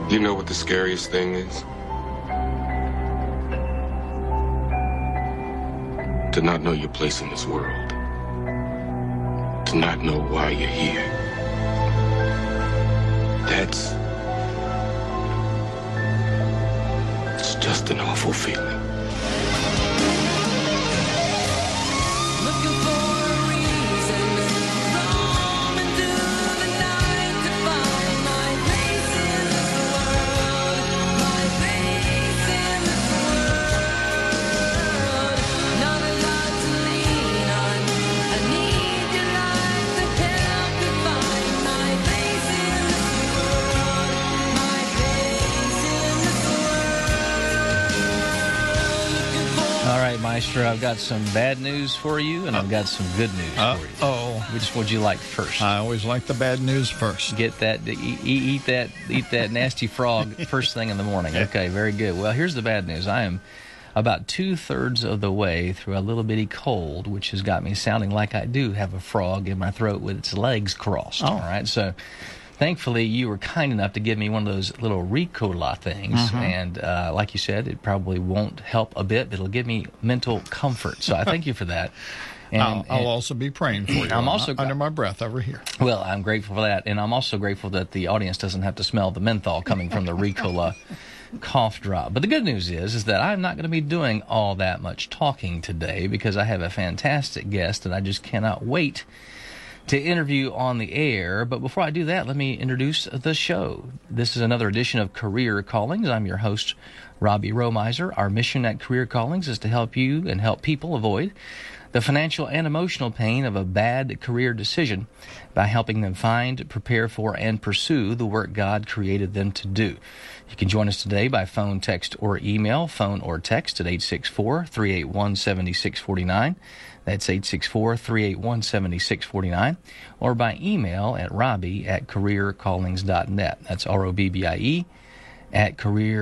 You know what the scariest thing is? To not know your place in this world. To not know why you're here. It's just an awful feeling. Maestro, I've got some bad news for you, and I've got some good news for you. Which would you like first? I always like the bad news first. Get that, eat that nasty frog first thing in the morning. Okay, very good. Well, here's the bad news. I am about 2/3 of the way through a little bitty cold, which has got me sounding like I do have a frog in my throat with its legs crossed. All right, so thankfully, you were kind enough to give me one of those little Ricola things, and like you said, it probably won't help a bit, but it'll give me mental comfort. So I thank you for that. And I'll also be praying for you. I'm also under my breath over here. Well, I'm grateful for that, and I'm also grateful that the audience doesn't have to smell the menthol coming from the Ricola cough drop. But the good news is that I'm not going to be doing all that much talking today because I have a fantastic guest that I just cannot wait to interview on the air. But before I do that, let me introduce the show. This is another edition of Career Callings. I'm your host, Robbie Romiser. Our mission at Career Callings is to help you and help people avoid the financial and emotional pain of a bad career decision by helping them find, prepare for, and pursue the work God created them to do. You can join us today by phone, text, or email. Phone or text at 864-381-7649. That's 864-381-7649. Or by email at robbie@careercallings.net. That's ROBBIE at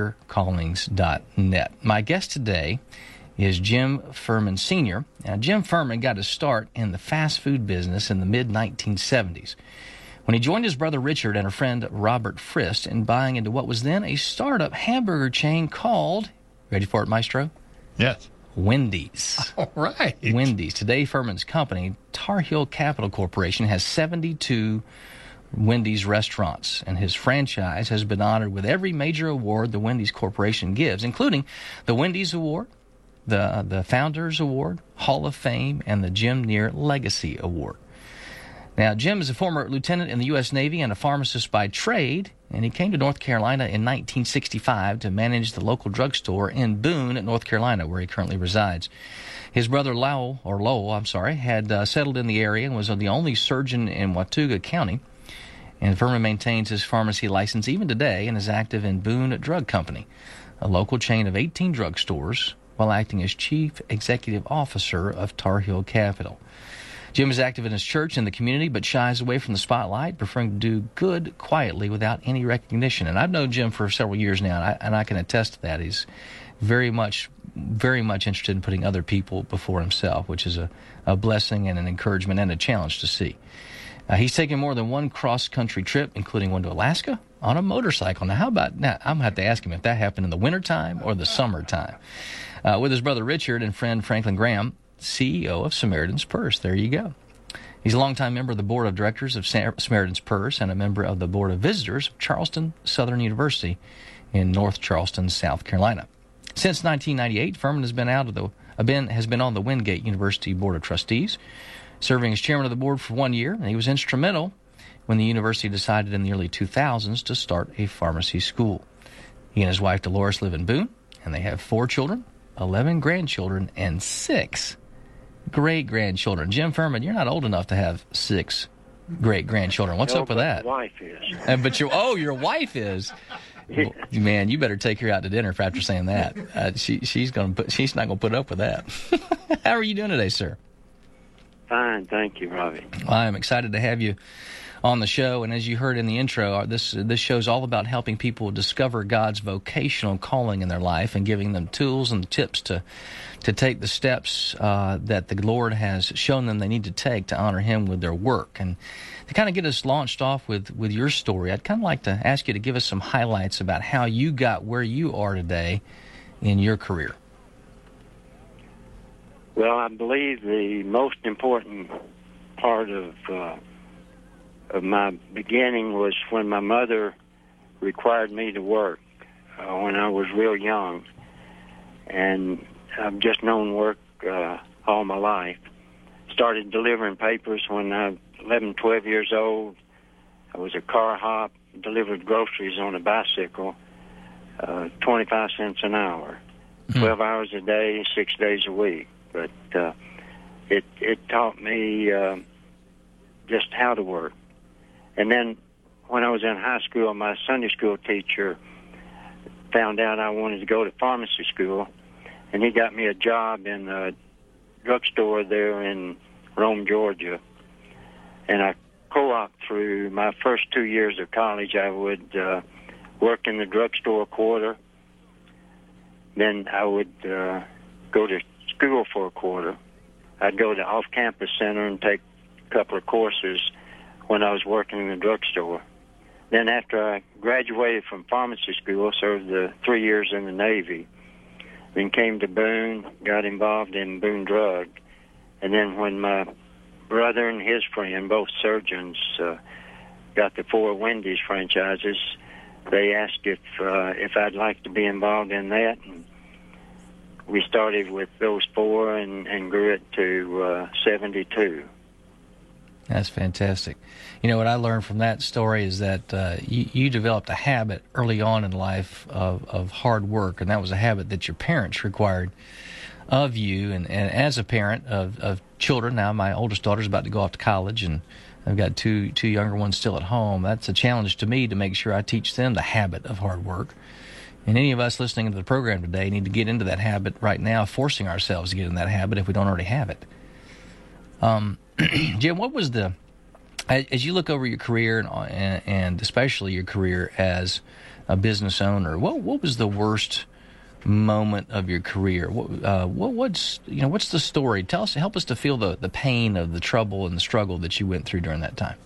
careercallings.net. My guest today is Jim Furman Sr. Now, Jim Furman got his start in the fast food business in the mid-1970s when he joined his brother Richard and a friend Robert Frist in buying into what was then a startup hamburger chain called, ready for it, Maestro? Yes. Wendy's. All right. Wendy's. Today, Furman's company, Tar Heel Capital Corporation, has 72 Wendy's restaurants, and his franchise has been honored with every major award the Wendy's Corporation gives, including the Wendy's Award, the Founders Award, Hall of Fame, and the Jim Neer Legacy Award. Now, Jim is a former lieutenant in the U.S. Navy and a pharmacist by trade, and he came to North Carolina in 1965 to manage the local drugstore in Boone, North Carolina, where he currently resides. His brother Lowell had settled in the area and was the only surgeon in Watauga County. And Furman maintains his pharmacy license even today and is active in Boone Drug Company, a local chain of 18 drugstores, while acting as chief executive officer of Tar Heel Capital. Jim is active in his church and the community, but shies away from the spotlight, preferring to do good quietly without any recognition. And I've known Jim for several years now, and I can attest to that. He's very much interested in putting other people before himself, which is a blessing and an encouragement and a challenge to see. He's taken more than one cross-country trip, including one to Alaska, on a motorcycle. Now, I'm going to have to ask him if that happened in the wintertime or the summertime. With his brother Richard and friend Franklin Graham, CEO of Samaritan's Purse. There you go. He's a longtime member of the board of directors of Samaritan's Purse and a member of the board of visitors of Charleston Southern University in North Charleston, South Carolina. Since 1998, Furman has been on the Wingate University Board of Trustees, serving as chairman of the board for 1 year, and he was instrumental when the university decided in the early 2000s to start a pharmacy school. He and his wife Dolores live in Boone, and they have 4 children, 11 grandchildren, and 6 great-grandchildren. Jim Furman, you're not old enough to have 6 great-grandchildren. What's up with that? My wife is. But your wife is. Well, man, you better take her out to dinner after saying that. She's not going to put up with that. How are you doing today, sir? Fine, thank you, Robbie. I am excited to have you on the show. And as you heard in the intro, this show is all about helping people discover God's vocational calling in their life and giving them tools and tips to take the steps that the Lord has shown them they need to take to honor Him with their work. And to kind of get us launched off with your story, I'd kind of like to ask you to give us some highlights about how you got where you are today in your career. Well, I believe the most important part of my beginning was when my mother required me to work when I was real young. And I've just known work all my life. Started delivering papers when I was 11, 12 years old. I was a car hop, delivered groceries on a bicycle, 25 cents an hour, 12 hours a day, 6 days a week. But it taught me just how to work. And then when I was in high school, my Sunday school teacher found out I wanted to go to pharmacy school, and he got me a job in a drugstore there in Rome, Georgia. And I co-opted through my first 2 years of college. I would work in the drugstore a quarter. Then I would go to school for a quarter. I'd go to off-campus center and take a couple of courses when I was working in the drugstore. Then after I graduated from pharmacy school, served 3 years in the Navy, then came to Boone, got involved in Boone Drug. And then when my brother and his friend, both surgeons, got the 4 Wendy's franchises, they asked if I'd like to be involved in that. And we started with those 4 and grew it to 72. That's fantastic. You know, what I learned from that story is that you developed a habit early on in life of hard work, and that was a habit that your parents required of you. And as a parent of children, now my oldest daughter's about to go off to college, and I've got two younger ones still at home. That's a challenge to me to make sure I teach them the habit of hard work. And any of us listening to the program today need to get into that habit right now, forcing ourselves to get in that habit if we don't already have it. Jim, what was as you look over your career and especially your career as a business owner, what was the worst moment of your career? What's the story? Tell us, help us to feel the pain of the trouble and the struggle that you went through during that time.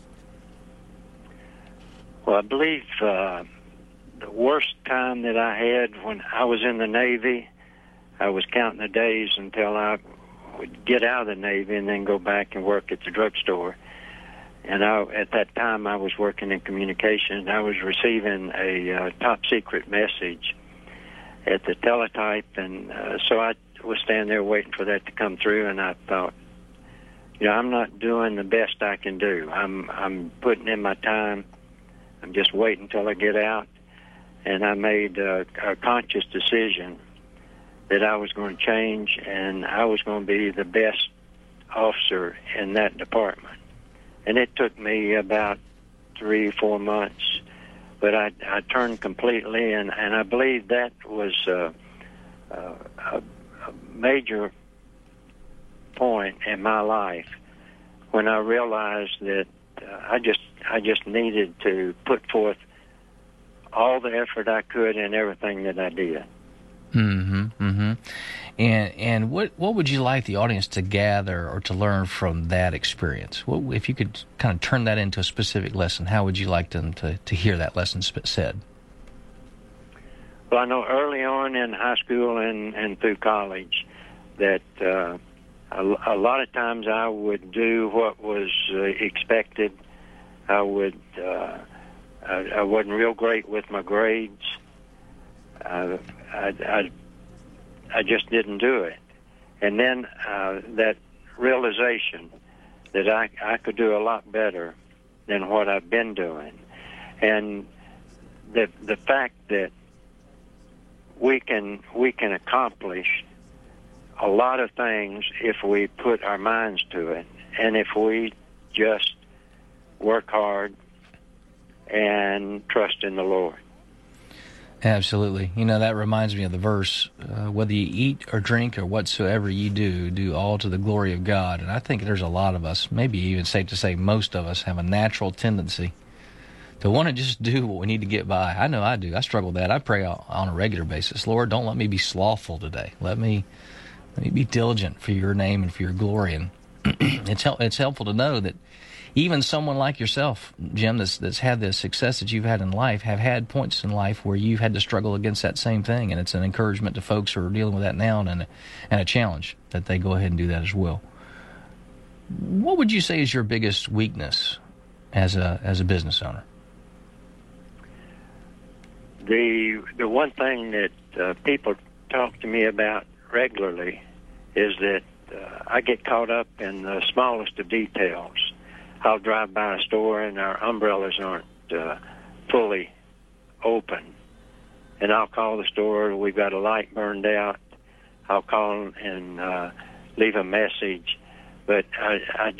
Well, I believe the worst time that I had when I was in the Navy, I was counting the days until I would get out of the Navy and then go back and work at the drugstore. And at that time, I was working in communications. I was receiving a top-secret message at the teletype, and so I was standing there waiting for that to come through, and I thought, I'm not doing the best I can do. I'm putting in my time. I'm just waiting until I get out. And I made a conscious decision that I was going to change, and I was going to be the best officer in that department. And it took me about 3 or 4 months, but I turned completely, and I believe that was a major point in my life when I realized that I just needed to put forth all the effort I could in everything that I did. And what would you like the audience to gather or to learn from that experience? If you could kind of turn that into a specific lesson, how would you like them to hear that lesson said? Well, I know early on in high school and through college that a lot of times I would do what was expected. I wasn't real great with my grades. I just didn't do it. And then that realization that I could do a lot better than what I've been doing. And the fact that we can accomplish a lot of things if we put our minds to it, and if we just work hard and trust in the Lord. Absolutely. You know, that reminds me of the verse, whether you eat or drink or whatsoever you do, do all to the glory of God. And I think there's a lot of us, maybe even safe to say most of us, have a natural tendency to want to just do what we need to get by. I know I do. I struggle with that. I pray on a regular basis, Lord, don't let me be slothful today. Let me be diligent for your name and for your glory. And it's helpful to know that even someone like yourself, Jim, that's had the success that you've had in life, have had points in life where you've had to struggle against that same thing. And it's an encouragement to folks who are dealing with that now, and a challenge that they go ahead and do that as well. What would you say is your biggest weakness as a business owner? The one thing that people talk to me about regularly is that I get caught up in the smallest of details. I'll drive by a store and our umbrellas aren't fully open, and I'll call the store. We've got a light burned out. I'll call and leave a message, but I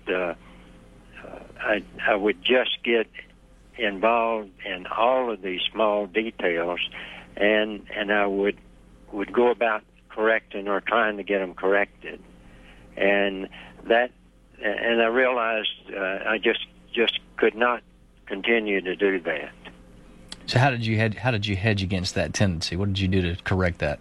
would just get involved in all of these small details, and I would go about correcting or trying to get them corrected, and I realized I just could not continue to do that. So how did you hedge against that tendency? What did you do to correct that?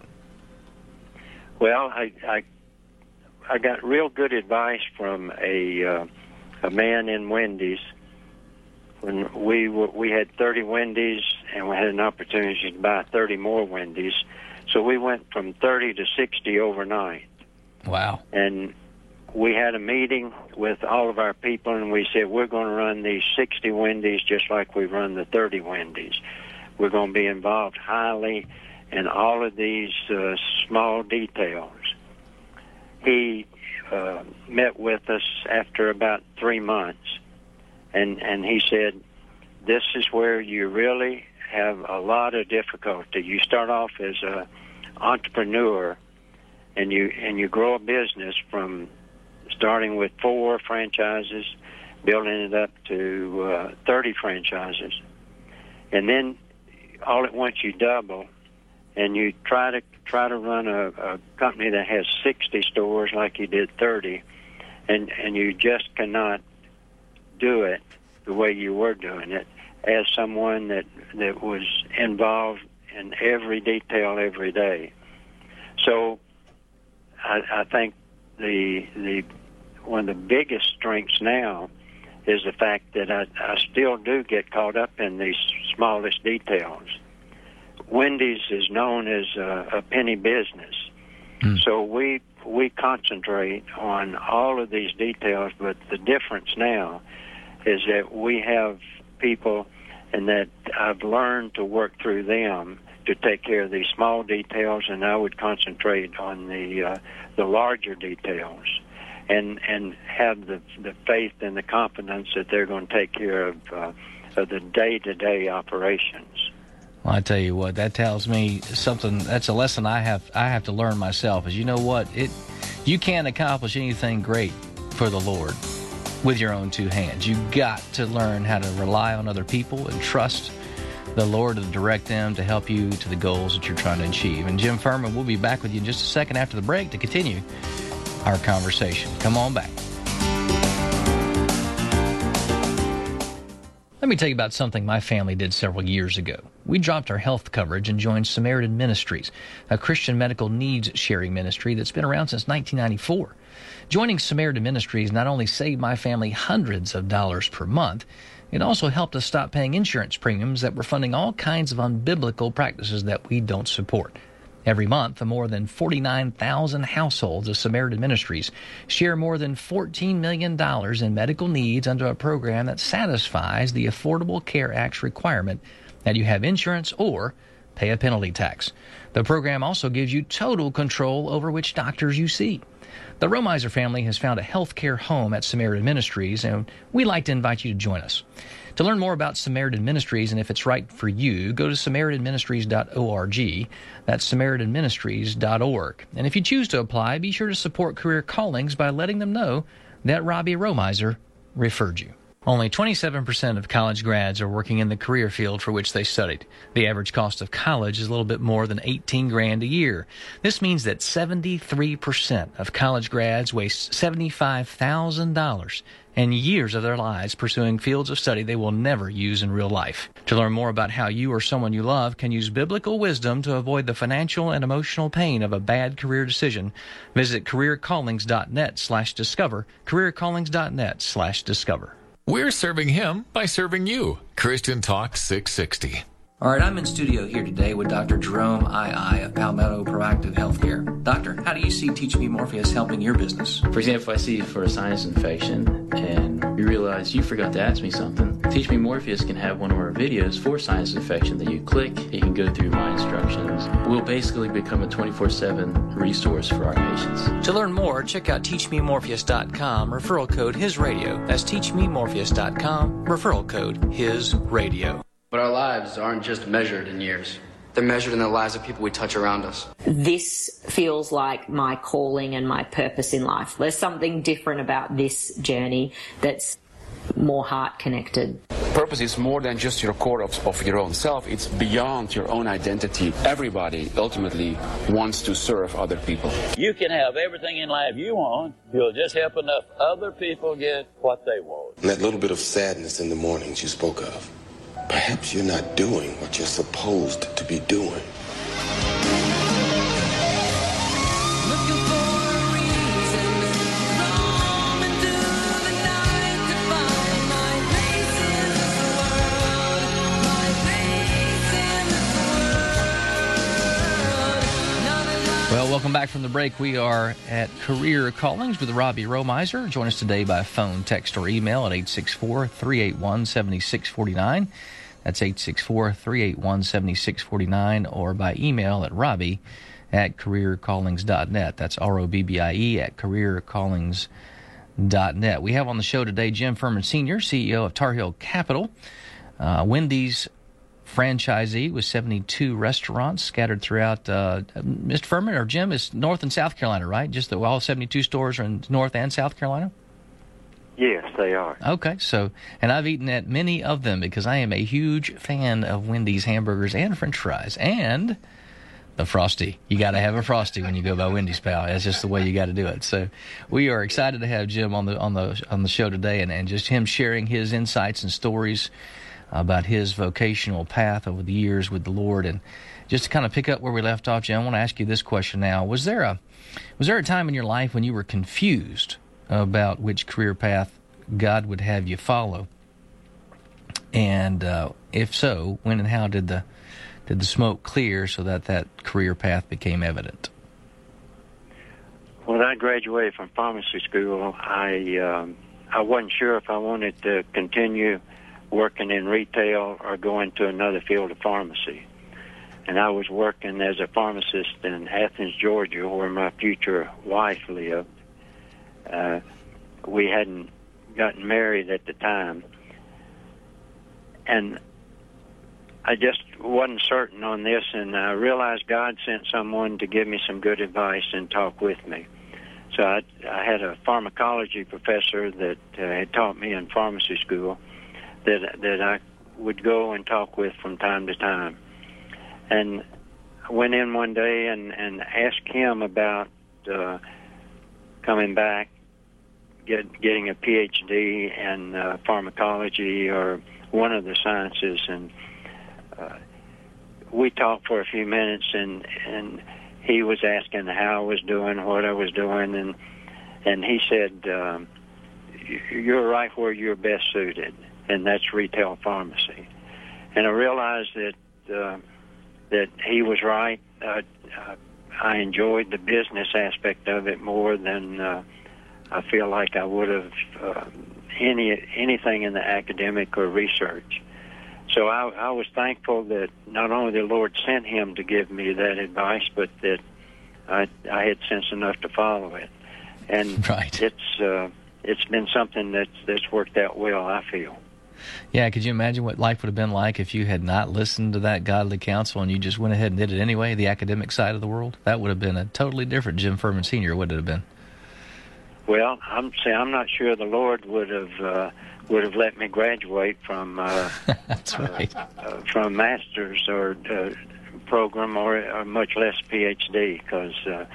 Well, I got real good advice from a man in Wendy's. When we had 30 Wendy's, and we had an opportunity to buy 30 more Wendy's, so we went from 30 to 60 overnight. Wow! And we had a meeting with all of our people, and we said, we're going to run these 60 Wendy's just like we run the 30 Wendy's. We're going to be involved highly in all of these small details. He met with us after about 3 months, and he said, this is where you really have a lot of difficulty. You start off as an entrepreneur, and you grow a business from starting with 4 franchises, building it up to 30 franchises. And then all at once you double, and you try to run a company that has 60 stores like you did 30, and you just cannot do it the way you were doing it as someone that was involved in every detail every day. So I think the one of the biggest strengths now is the fact that I still do get caught up in these smallest details. Wendy's is known as a penny business, so we concentrate on all of these details, but the difference now is that we have people, and that I've learned to work through them to take care of these small details, and I would concentrate on the larger details, and have the faith and the confidence that they're going to take care of the day-to-day operations. Well, I tell you what, that tells me something. That's a lesson I have to learn myself. Is, you know what, you can't accomplish anything great for the Lord with your own 2 hands. You got to learn how to rely on other people and trust the Lord to direct them to help you to the goals that you're trying to achieve. And Jim Furman, we'll be back with you in just a second after the break to continue our conversation. Come on back. Let me tell you about something my family did several years ago. We dropped our health coverage and joined Samaritan Ministries, a Christian medical needs sharing ministry that's been around since 1994. Joining Samaritan Ministries not only saved my family hundreds of dollars per month, it also helped us stop paying insurance premiums that were funding all kinds of unbiblical practices that we don't support. Every month, the more than 49,000 households of Samaritan Ministries share more than $14 million in medical needs under a program that satisfies the Affordable Care Act's requirement that you have insurance or pay a penalty tax. The program also gives you total control over which doctors you see. The Romiser family has found a health care home at Samaritan Ministries, and we'd like to invite you to join us. To learn more about Samaritan Ministries and if it's right for you, go to SamaritanMinistries.org. That's SamaritanMinistries.org. And if you choose to apply, be sure to support Career Callings by letting them know that Robbie Romiser referred you. Only 27% of college grads are working in the career field for which they studied. The average cost of college is a little bit more than $18,000 a year. This means that 73% of college grads waste $75,000 and years of their lives pursuing fields of study they will never use in real life. To learn more about how you or someone you love can use biblical wisdom to avoid the financial and emotional pain of a bad career decision, visit careercallings.net/discover, careercallings.net/discover. We're serving him by serving you. Christian Talk 660. All right, I'm in studio here today with Dr. Jerome II of Palmetto Proactive Healthcare. Doctor, how do you see Teach Me Morpheus helping your business? For example, if I see you for a sinus infection and you realize you forgot to ask me something, Teach Me Morpheus can have one of our videos for sinus infection that you click. You can go through my instructions. We'll basically become a 24/7 resource for our patients. To learn more, check out TeachMeMorpheus.com, referral code HISRadio. That's TeachMeMorpheus.com, referral code HISRadio. But our lives aren't just measured in years. They're measured in the lives of people we touch around us. This feels like my calling and my purpose in life. There's something different about this journey that's more heart-connected. Purpose is more than just your core of your own self. It's beyond your own identity. Everybody ultimately wants to serve other people. You can have everything in life you want. You'll just help enough other people get what they want. And that little bit of sadness in the mornings you spoke of. Perhaps you're not doing what you're supposed to be doing. Well, welcome back from the break. We are at Career Callings with Robbie Romiser. Join us today by phone, text, or email at 864-381-7649. That's 864-381-7649, or by email at robbie@careercallings.net. That's ROBBIE at careercallings.net. We have on the show today Jim Furman Sr., CEO of Tar Heel Capital, Wendy's franchisee with 72 restaurants scattered throughout, Mr. Furman, or Jim, is North and South Carolina, right? Just all 72 stores are in North and South Carolina? Yes, they are. Okay, so, and I've eaten at many of them because I am a huge fan of Wendy's hamburgers and French fries and the Frosty. You got to have a Frosty when you go by Wendy's, pal. That's just the way you got to do it. So we are excited to have Jim on the show today, and just him sharing his insights and stories about his vocational path over the years with the Lord. And just to kind of pick up where we left off, Jim, I want to ask you this question now. Was there a time in your life when you were confused about which career path God would have you follow? And if so, when and how did the smoke clear so that career path became evident? When I graduated from pharmacy school, I wasn't sure if I wanted to continue working in retail or going to another field of pharmacy. And I was working as a pharmacist in Athens, Georgia, where my future wife lived. We hadn't gotten married at the time. And I just wasn't certain on this, and I realized God sent someone to give me some good advice and talk with me. So I had a pharmacology professor that had taught me in pharmacy school that I would go and talk with from time to time. And I went in one day and asked him about coming back, getting a PhD in pharmacology or one of the sciences. And we talked for a few minutes, and he was asking how I was doing, what I was doing, and he said, you're right where you're best suited, and that's retail pharmacy. And I realized that he was right. I enjoyed the business aspect of it more than I feel like I would have anything in the academic or research. So I was thankful that not only the Lord sent him to give me that advice, but that I had sense enough to follow it. And right. It's been something that's worked out well, I feel. Yeah, could you imagine what life would have been like if you had not listened to that godly counsel and you just went ahead and did it anyway, the academic side of the world? That would have been a totally different Jim Furman Sr., wouldn't it have been? Well, I'm not sure the Lord would have would have let me graduate from that's right. From master's or program, or much less PhD, because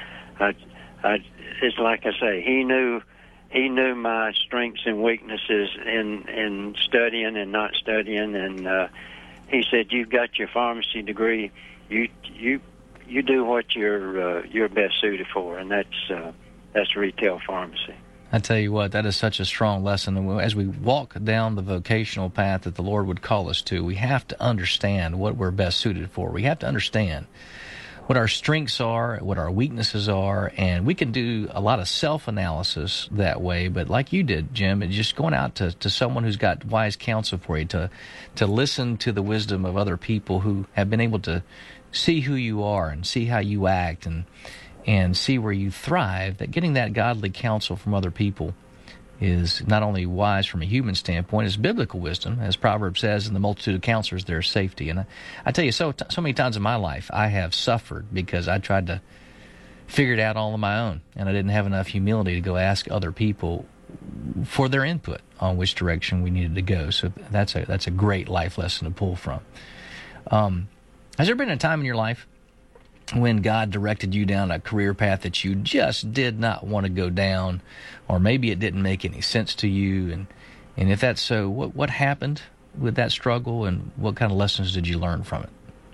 it's like I say, he knew my strengths and weaknesses in studying and not studying, and he said, "You've got your pharmacy degree. You do what you're best suited for," and that's retail pharmacy. I tell you what, that is such a strong lesson. As we walk down the vocational path that the Lord would call us to, we have to understand what we're best suited for. We have to understand what our strengths are, what our weaknesses are, and we can do a lot of self-analysis that way. But like you did, Jim, it's just going out to someone who's got wise counsel for you, to listen to the wisdom of other people who have been able to see who you are and see how you act and see where you thrive. That getting that godly counsel from other people is not only wise from a human standpoint, it's biblical wisdom. As Proverbs says, in the multitude of counselors there is safety. And I tell you, so many times in my life I have suffered because I tried to figure it out all on my own, and I didn't have enough humility to go ask other people for their input on which direction we needed to go. So that's a great life lesson to pull from. Has there been a time in your life when God directed you down a career path that you just did not want to go down, or maybe it didn't make any sense to you? And if that's so, what happened with that struggle, and what kind of lessons did you learn from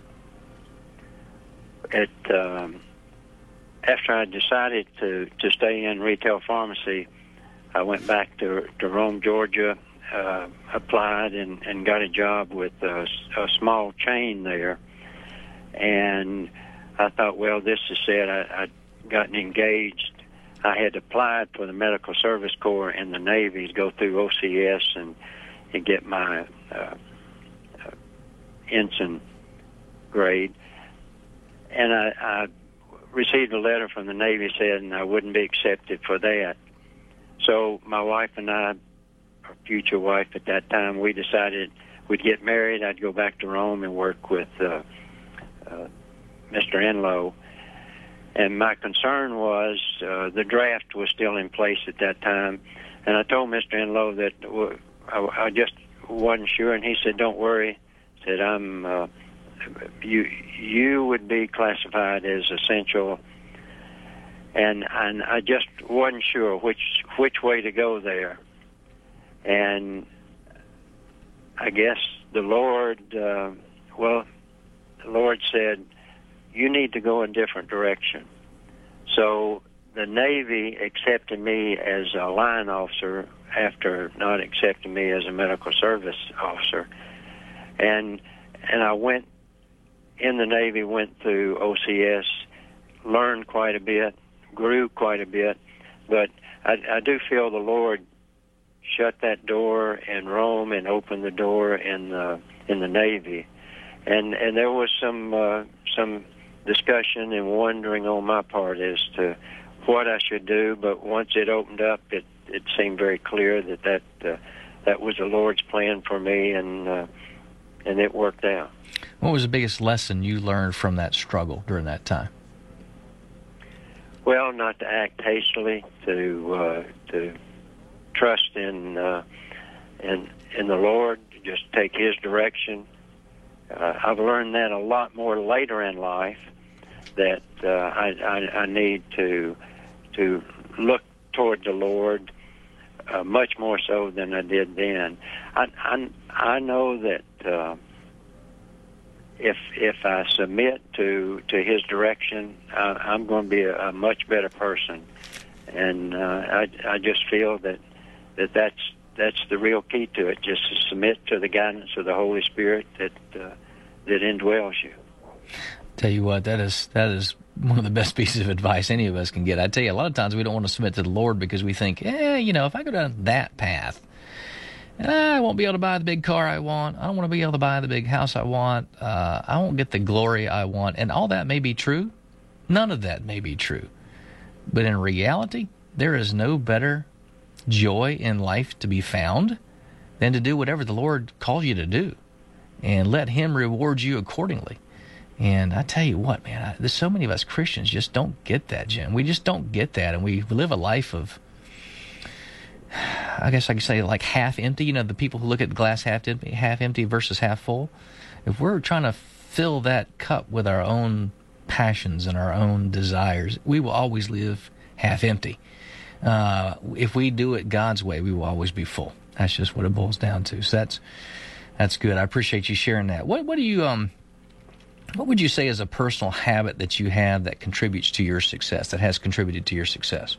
it? After I decided to stay in retail pharmacy, I went back to Rome, Georgia, applied and got a job with a small chain there. And I thought, well, this is it. I'd gotten engaged. I had applied for the Medical Service Corps in the Navy to go through OCS and get my ensign grade. And I received a letter from the Navy saying I wouldn't be accepted for that. So my wife and I, our future wife at that time, we decided we'd get married. I'd go back to Rome and work with Mr. Enlow. And my concern was the draft was still in place at that time. And I told Mr. Enlow that I just wasn't sure, and he said, "Don't worry." He said, you would be classified as essential. And I just wasn't sure which way to go there. And I guess the Lord, the Lord said, "You need to go a different direction." So the Navy accepted me as a line officer after not accepting me as a medical service officer. And I went in the Navy, went through OCS, learned quite a bit, grew quite a bit, but I do feel the Lord shut that door in Rome and opened the door in the Navy. And there was some discussion and wondering on my part as to what I should do, but once it opened up, it seemed very clear that was the Lord's plan for me, and it worked out. What was the biggest lesson you learned from that struggle during that time? Well, not to act hastily, to trust in the Lord, just take His direction. I've learned that a lot more later in life, that I need to look toward the Lord much more so than I did then. I know that if I submit to His direction, I'm going to be a much better person, and I just feel that's the real key to it, just to submit to the guidance of the Holy Spirit that indwells you. Tell you what, that is one of the best pieces of advice any of us can get. I tell you, a lot of times we don't want to submit to the Lord because we think, if I go down that path, I won't be able to buy the big car I want. I don't want to be able to buy the big house I want. I won't get the glory I want. And all that may be true. None of that may be true. But in reality, there is no better joy in life to be found than to do whatever the Lord calls you to do and let Him reward you accordingly. And I tell you what, man, there's so many of us Christians just don't get that, Jim. We just don't get that, and we live a life of, I guess I could say like half empty. You know, the people who look at the glass half empty versus half full. If we're trying to fill that cup with our own passions and our own desires, we will always live half empty. If we do it God's way, we will always be full. That's just what it boils down to. So that's good. I appreciate you sharing that. What would you say is a personal habit that you have that contributes to your success, that has contributed to your success?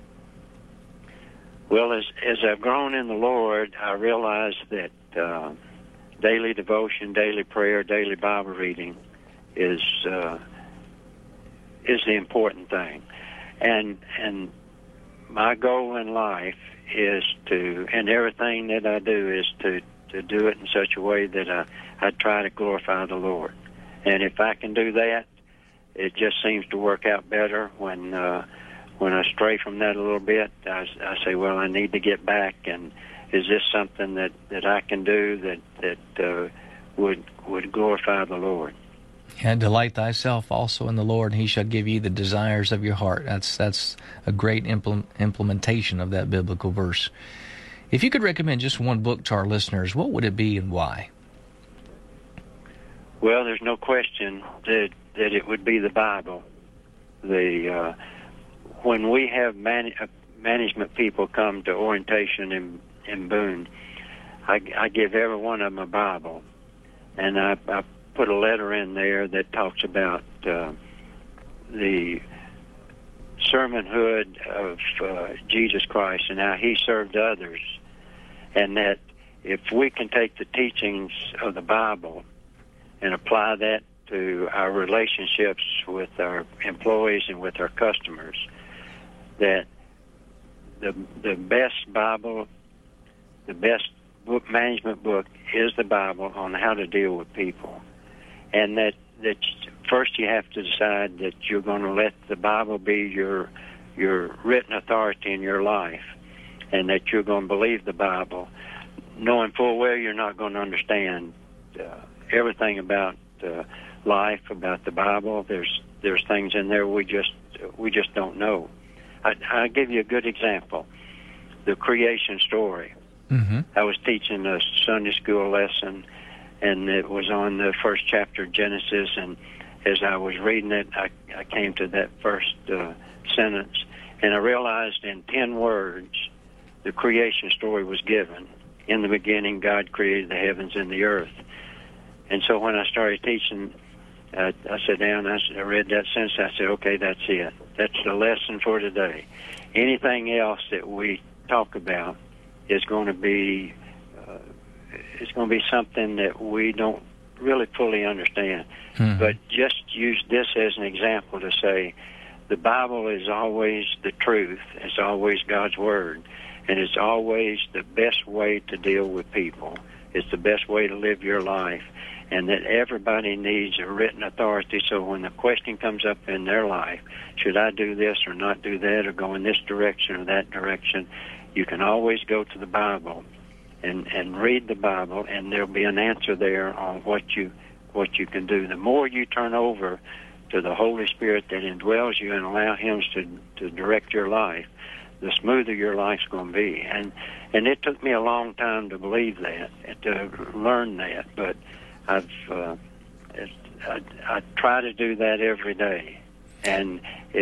Well, as I've grown in the Lord, I realize that daily devotion, daily prayer, daily Bible reading is the important thing. And my goal in life is to, and everything that I do is to do it in such a way that I try to glorify the Lord. And if I can do that, it just seems to work out better. When I stray from that a little bit, I say, well, I need to get back, and is this something that I can do that would glorify the Lord? And delight thyself also in the Lord, and he shall give you the desires of your heart. That's a great implementation of that biblical verse. If you could recommend just one book to our listeners, what would it be and why? Well, there's no question that it would be the Bible. When we have management people come to orientation in Boone, I give every one of them a Bible, and I put a letter in there that talks about the sermonhood of Jesus Christ and how he served others, and that if we can take the teachings of the Bible and apply that to our relationships with our employees and with our customers, that the best Bible, the best management book is the Bible on how to deal with people. And that first you have to decide that you're going to let the Bible be your written authority in your life, and that you're going to believe the Bible, knowing full well you're not going to understand everything about life, about the Bible. There's things in there we just don't know. I'll give you a good example. The creation story. Mm-hmm. I was teaching a Sunday school lesson, and it was on the first chapter of Genesis, and as I was reading it, I came to that first sentence, and I realized in 10 words the creation story was given. In the beginning, God created the heavens and the earth. And so when I started teaching, I sat down, I read that sentence, I said, okay, that's it. That's the lesson for today. Anything else that we talk about is going to be something that we don't really fully understand. Mm-hmm. But just use this as an example to say the Bible is always the truth. It's always God's Word. And it's always the best way to deal with people. It's the best way to live your life. And that everybody needs a written authority, so when the question comes up in their life, should I do this or not do that, or go in this direction or that direction, you can always go to the Bible and read the Bible, and there'll be an answer there on what you can do. The more you turn over to the Holy Spirit that indwells you and allow Him to direct your life, the smoother your life's going to be. And it took me a long time to believe that, to learn that, but I try to do that every day. And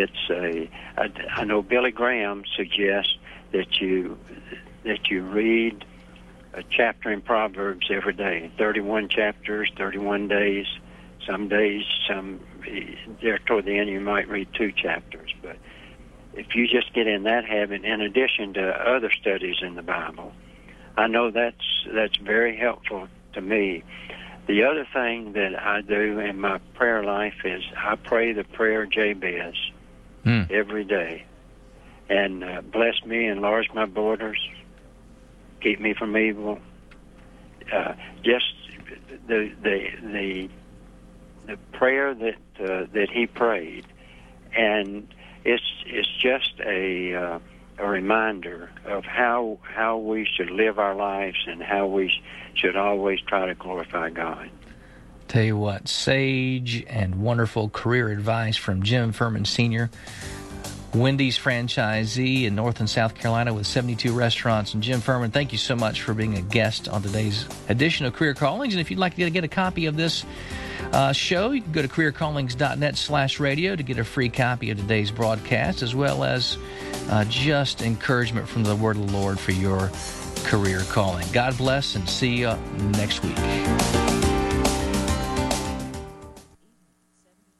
I know Billy Graham suggests that you read a chapter in Proverbs every day. 31 chapters, 31 days. Some days, there toward the end, you might read 2 chapters. But if you just get in that habit, in addition to other studies in the Bible, I know that's very helpful to me. The other thing that I do in my prayer life is I pray the prayer Jabez every day. And bless me, enlarge my borders, keep me from evil. Just the prayer that he prayed, and it's just a reminder of how we should live our lives and how we should always try to glorify God. Tell you what, sage and wonderful career advice from Jim Furman Sr. Wendy's franchisee in North and South Carolina with 72 restaurants. And Jim Furman, thank you so much for being a guest on today's edition of Career Callings. And if you'd like to get a copy of this show, you can go to careercallings.net/radio to get a free copy of today's broadcast, as well as just encouragement from the Word of the Lord for your career calling. God bless, and see you next week.